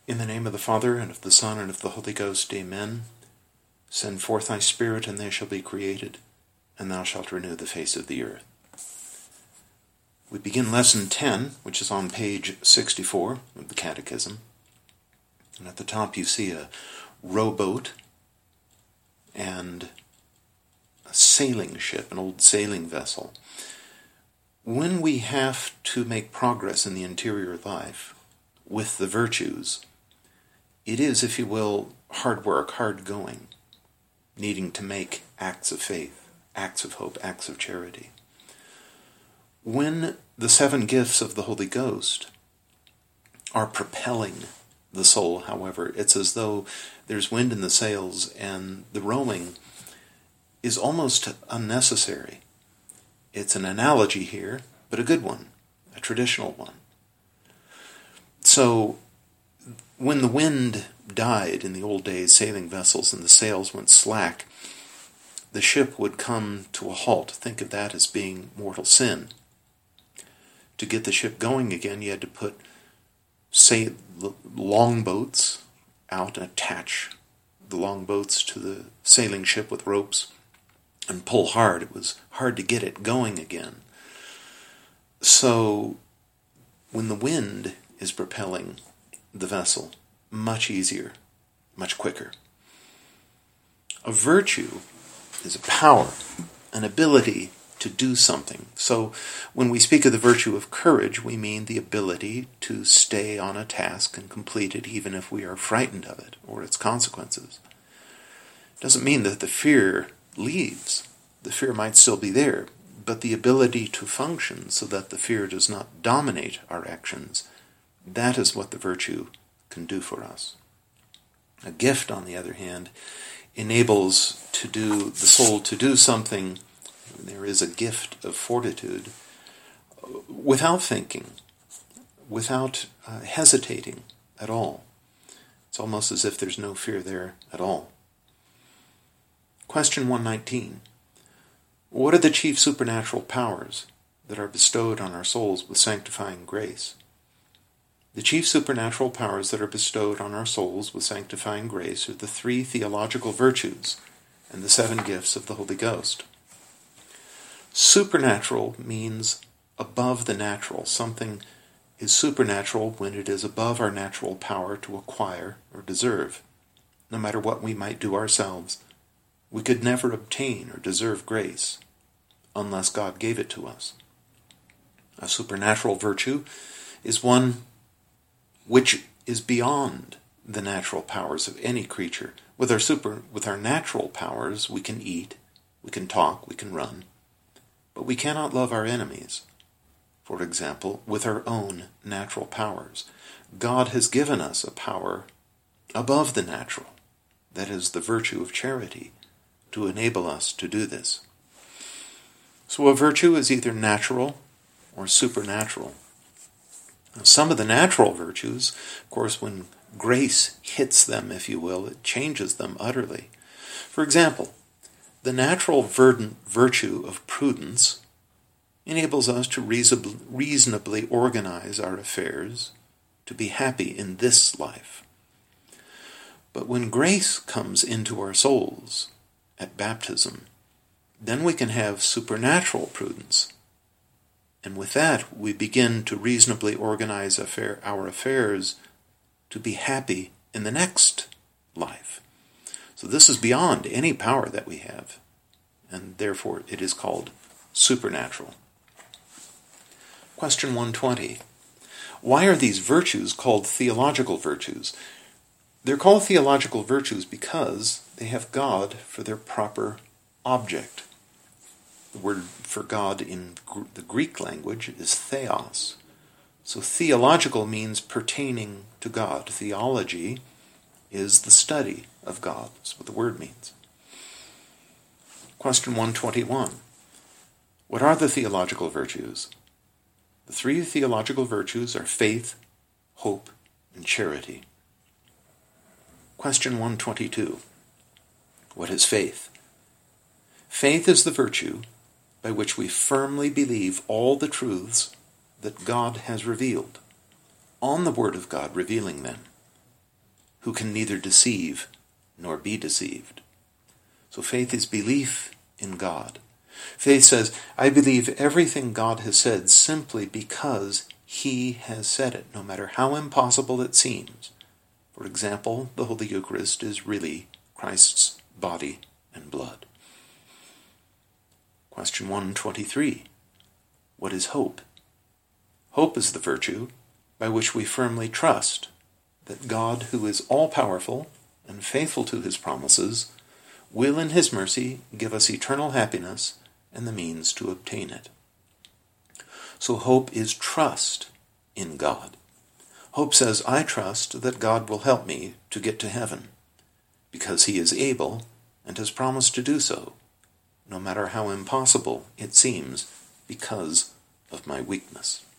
In the name of the Father, and of the Son, and of the Holy Ghost, Amen. Send forth thy Spirit, and they shall be created, and thou shalt renew the face of the earth. We begin Lesson 10, which is on page 64 of the Catechism. And at the top you see a rowboat and a sailing ship, an old sailing vessel. When we have to make progress in the interior life with the virtues, it is, if you will, hard work, hard going, needing to make acts of faith, acts of hope, acts of charity. When the 7 gifts of the Holy Ghost are propelling the soul, however, it's as though there's wind in the sails and the rowing is almost unnecessary. It's an analogy here, but a good one, a traditional one. So, when the wind died in the old days, sailing vessels, and the sails went slack, the ship would come to a halt. Think of that as being mortal sin. To get the ship going again, you had to put longboats out and attach the longboats to the sailing ship with ropes and pull hard. It was hard to get it going again. So, when the wind is propelling the vessel, much easier, much quicker. A virtue is a power, an ability to do something. So when we speak of the virtue of courage, we mean the ability to stay on a task and complete it even if we are frightened of it or its consequences. It doesn't mean that the fear leaves. The fear might still be there, but the ability to function so that the fear does not dominate our actions, that is what the virtue can do for us. A gift, on the other hand, enables the soul to do something. There is a gift of fortitude without thinking, without hesitating at all. It's almost as if there's no fear there at all. Question 119. What are the chief supernatural powers that are bestowed on our souls with sanctifying grace? The chief supernatural powers that are bestowed on our souls with sanctifying grace are the 3 theological virtues and the 7 gifts of the Holy Ghost. Supernatural means above the natural. Something is supernatural when it is above our natural power to acquire or deserve. No matter what we might do ourselves, we could never obtain or deserve grace unless God gave it to us. A supernatural virtue is one which is beyond the natural powers of any creature. With our natural powers, we can eat, we can talk, we can run. But we cannot love our enemies, for example, with our own natural powers. God has given us a power above the natural, that is the virtue of charity, to enable us to do this. So a virtue is either natural or supernatural. Now, some of the natural virtues, of course, when grace hits them, if you will, it changes them utterly. For example, the natural virtue of prudence enables us to reasonably organize our affairs, to be happy in this life. But when grace comes into our souls at baptism, then we can have supernatural prudence. And with that, we begin to reasonably organize our affairs to be happy in the next life. So this is beyond any power that we have, and therefore it is called supernatural. Question 120. Why are these virtues called theological virtues? They're called theological virtues because they have God for their proper object. The word for God in the Greek language is theos. So theological means pertaining to God. Theology is the study of God. That's what the word means. Question 121. What are the theological virtues? The 3 theological virtues are faith, hope, and charity. Question 122. What is faith? Faith is the virtue by which we firmly believe all the truths that God has revealed, on the Word of God revealing them. who can neither deceive nor be deceived. So faith is belief in God. Faith says, I believe everything God has said simply because he has said it, no matter how impossible it seems. For example, the Holy Eucharist is really Christ's body and blood. Question 123. What is hope? Hope is the virtue by which we firmly trust that God, who is all-powerful and faithful to his promises, will in his mercy give us eternal happiness and the means to obtain it. So hope is trust in God. Hope says, I trust that God will help me to get to heaven, because he is able and has promised to do so, no matter how impossible it seems because of my weakness.